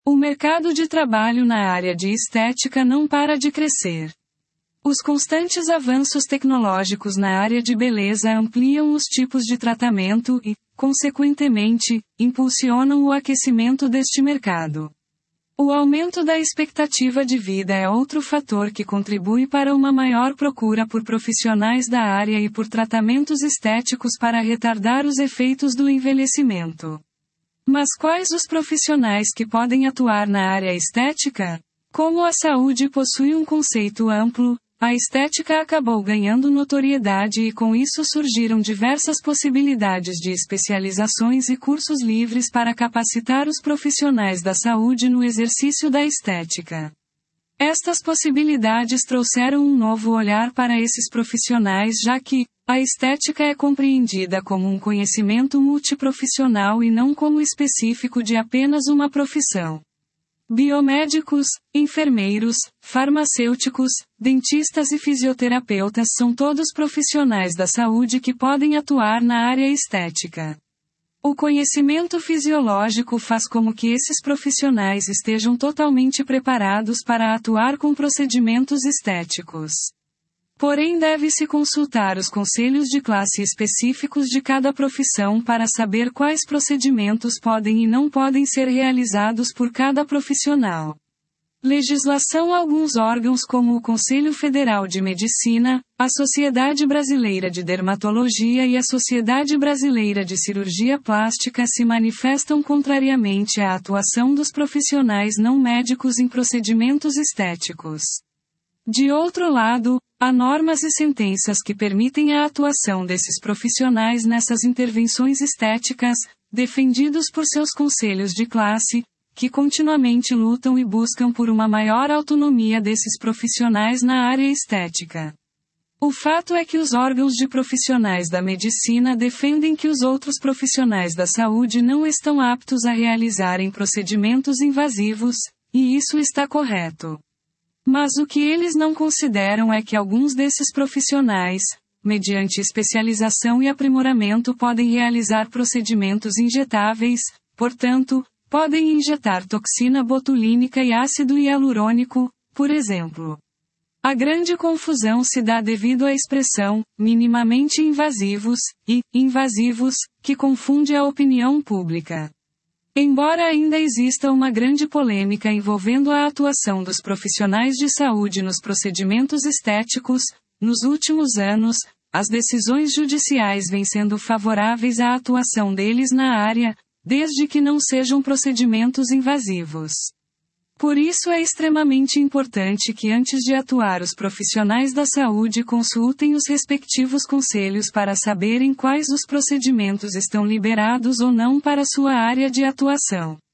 O mercado de trabalho na área de estética não para de crescer. Os constantes avanços tecnológicos na área de beleza ampliam os tipos de tratamento e, consequentemente, impulsionam o aquecimento deste mercado. O aumento da expectativa de vida é outro fator que contribui para uma maior procura por profissionais da área e por tratamentos estéticos para retardar os efeitos do envelhecimento. Mas quais os profissionais que podem atuar na área estética? Como a saúde possui um conceito amplo, a estética acabou ganhando notoriedade e com isso surgiram diversas possibilidades de especializações e cursos livres para capacitar os profissionais da saúde no exercício da estética. Estas possibilidades trouxeram um novo olhar para esses profissionais, já que a estética é compreendida como um conhecimento multiprofissional e não como específico de apenas uma profissão. Biomédicos, enfermeiros, farmacêuticos, dentistas e fisioterapeutas são todos profissionais da saúde que podem atuar na área estética. O conhecimento fisiológico faz com que esses profissionais estejam totalmente preparados para atuar com procedimentos estéticos. Porém, deve-se consultar os conselhos de classe específicos de cada profissão para saber quais procedimentos podem e não podem ser realizados por cada profissional. Legislação. Alguns órgãos como o Conselho Federal de Medicina, a Sociedade Brasileira de Dermatologia e a Sociedade Brasileira de Cirurgia Plástica se manifestam contrariamente à atuação dos profissionais não médicos em procedimentos estéticos. De outro lado, há normas e sentenças que permitem a atuação desses profissionais nessas intervenções estéticas, defendidos por seus conselhos de classe, que continuamente lutam e buscam por uma maior autonomia desses profissionais na área estética. O fato é que os órgãos de profissionais da medicina defendem que os outros profissionais da saúde não estão aptos a realizarem procedimentos invasivos, e isso está correto. Mas o que eles não consideram é que alguns desses profissionais, mediante especialização e aprimoramento, podem realizar procedimentos injetáveis, portanto, podem injetar toxina botulínica e ácido hialurônico, por exemplo. A grande confusão se dá devido à expressão, minimamente invasivos, e, invasivos, que confunde a opinião pública. Embora ainda exista uma grande polêmica envolvendo a atuação dos profissionais de saúde nos procedimentos estéticos, nos últimos anos, as decisões judiciais vêm sendo favoráveis à atuação deles na área, desde que não sejam procedimentos invasivos. Por isso é extremamente importante que antes de atuar os profissionais da saúde consultem os respectivos conselhos para saberem quais os procedimentos estão liberados ou não para sua área de atuação.